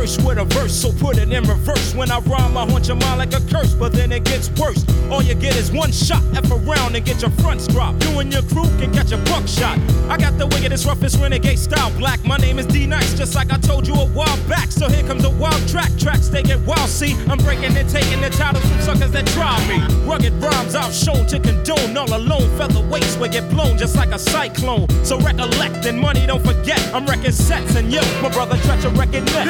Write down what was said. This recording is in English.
verse with a verse, so put it in reverse. When I rhyme, I haunt your mind like a curse, but then it gets worse. All you get is one shot, F around and get your fronts dropped. You and your crew can catch a buckshot. I got the wickedest, roughest renegade style black. My name is D-Nice, just like I told you a while back. So here comes a wild track, tracks they get wild, see. I'm breaking and taking the titles from suckers that try me. Rugged rhymes I've shown to condone. All alone, featherweights will get blown just like a cyclone. So recollect and money don't forget. I'm wrecking sets and yo, my brother Tretch a wrecking net.